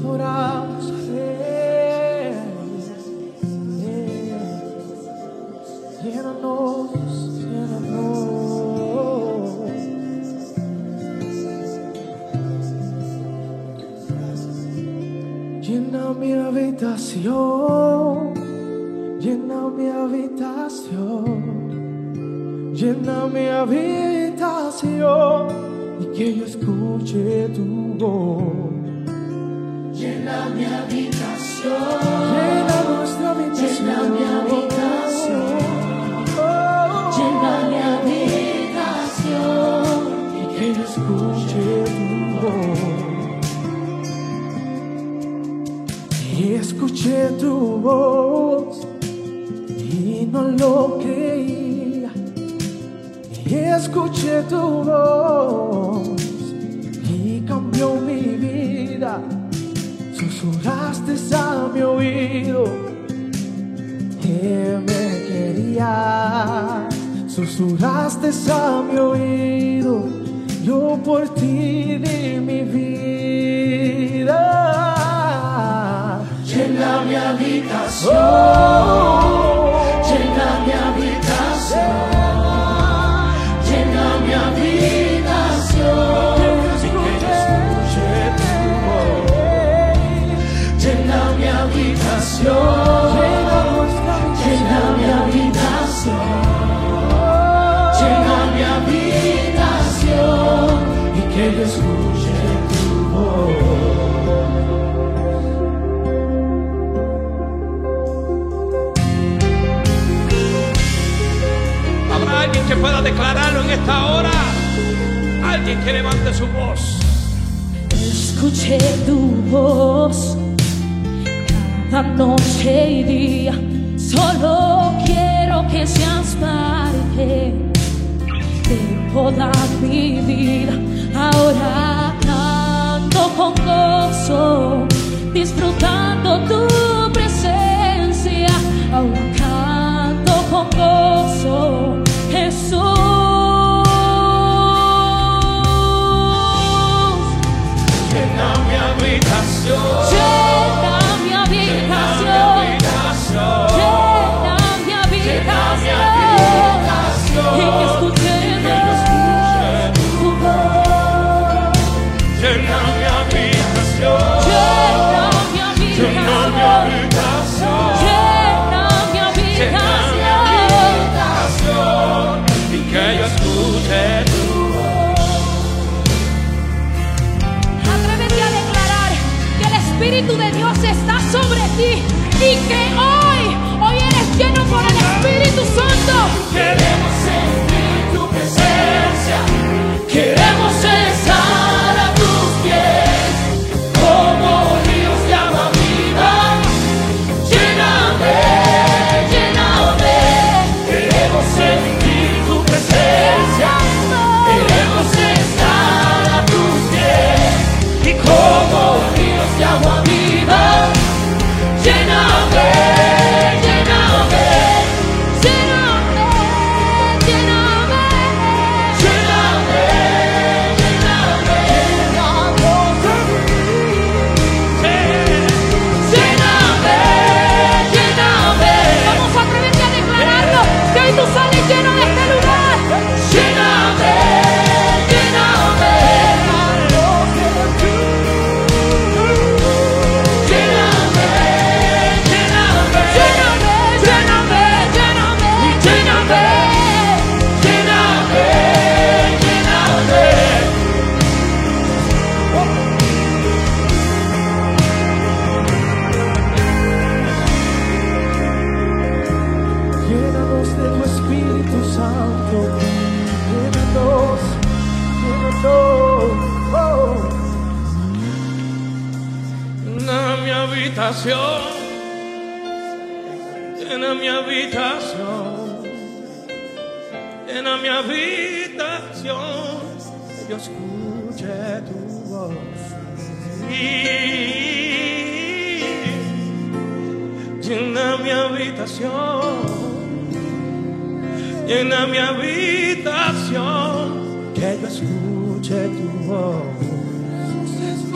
oramos. Llénanos, llénanos. Llena mi habitación, llena mi habitación, llena mi habitación y que yo escuche tu voz. Llena mi habitación, Llena nuestra habitación, llena mi habitación, llena mi habitación y que yo escuche tu voz. Y escuché tu voz y no lo creía. Y escuché tu voz y cambió mi vida. Susurraste a mi oído que me querías. Susurraste a mi oído, yo por ti di mi vida. Llena mi habitación, llena mi habitación, llena mi habitación y que yo escuche tu voz. Llena mi habitación, llena mi habitación, llena mi habitación y que yo escuche tu voz. Alguien que pueda declararlo en esta hora, alguien que levante su voz. Escuché tu voz cada noche y día. Solo quiero que seas parte de toda mi vida. Ahora ando con gozo, disfrutando tu presencia. Ahora canto con gozo, Jesús. Llena mi habitación, Llena mi habitación, llena mi habitación, y que escuche tu voz. llena mi habitación, Llena mi llena mi habitación, habitación, llena mi habitación y que yo escuche tu voz. Atrévete a declarar que el Espíritu de Dios está sobre ti y que hoy eres lleno por el Espíritu Santo. Queremos sentir tu presencia, Queremos estar a tus pies como ríos de agua viva. Lléname, lléname. queremos sentir tu presencia, queremos estar a tus pies y como Ríos de agua viva. Lléname, lléname, lléname, lléname, lléname, lléname, lléname, lléname. Vamos a atreverse a declararlo, que hoy tú sales lleno de este lugar. Lléname, lléname. Llénanos de tu Espíritu Santo, llénanos, llénanos, oh. llena mi habitación, llena mi habitación, llena mi habitación, Que yo escuche tu voz. llena mi habitación, llena mi habitación, Que yo escuche tu voz.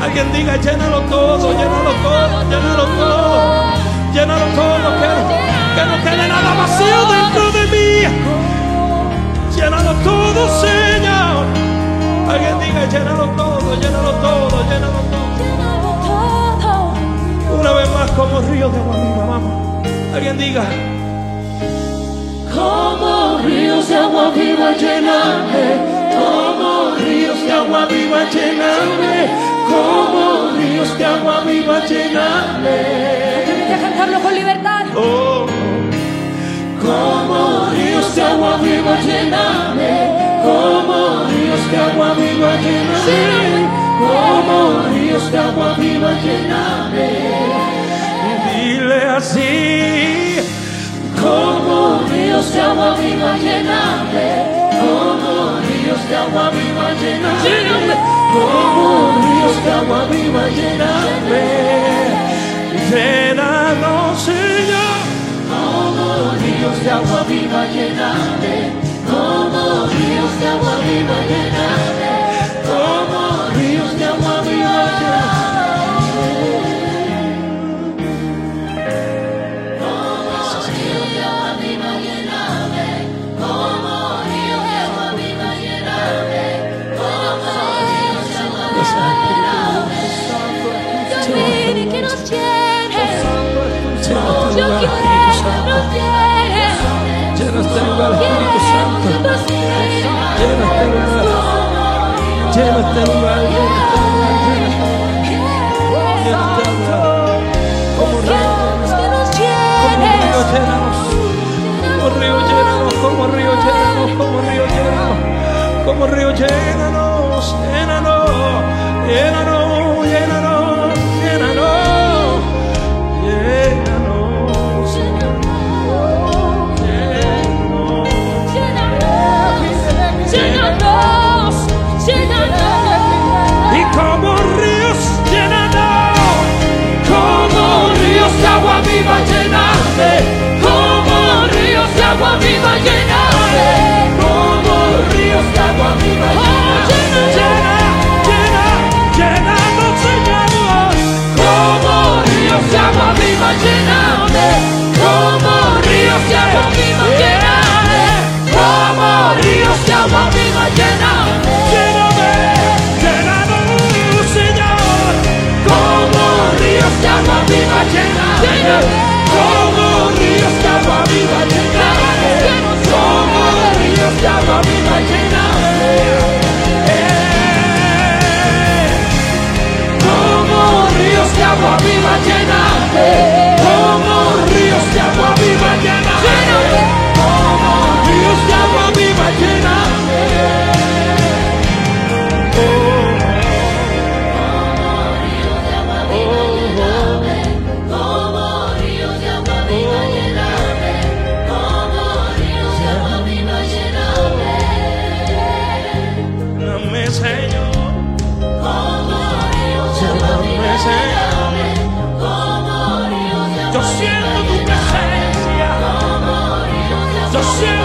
Alguien diga, llénalo todo, llénalo todo, llénalo todo, llénalo todo, que no quede nada vacío dentro de mí. Llénalo todo, Señor. Alguien diga, llénalo todo, llénalo todo, llénalo todo. Una vez más, como río de agua viva, vamos. Alguien diga, como ríos de agua viva llenarme, como ríos de agua viva llenarme, como ríos de agua viva llenarme. Atrévete a cantarlo con libertad. oh, Como ríos de agua viva llenarme, como ríos de agua viva llenarme, como ríos de agua viva llenarme. dile así, Como ríos de agua viva llenarme, como ríos de agua viva llenarme, como ríos de agua viva llenarme. llénanos, Señor. Como ríos de agua viva llenarme, como ríos de agua viva llenarme, como ríos de agua viva llenarme. Yo pide que nos llenes. Llena Yo quiero que nos llenes. Llena este lugar, Espíritu Santo. Llena este lugar. Llena este lugar. Llena este lugar. Como río, llénanos. Como río, llénanos. Como río, llénanos. Como río, llénanos. Como río, llénanos. Llénanos. Llénanos. Llénanos. Llénanos. Llénanos, llénanos. Y como ríos, llénanos. Como ríos de agua viva llenarme, como ríos de agua viva llenarme, como ríos de agua viva llenarme. Llénanos, Señor. Como ríos de agua viva llenarme, como ríos de agua viva llenarme, como ríos de agua viva llenarme. Llénanos, Señor. Como ríos de agua viva llenarme, como ríos de agua viva llenarme, como ríos de agua viva llenarme. Como ríos de agua viva llenarme, como ríos de agua viva llenarme, como ríos de agua viva llenarme. Dame, Señor. Yo siento tu presencia. Yo siento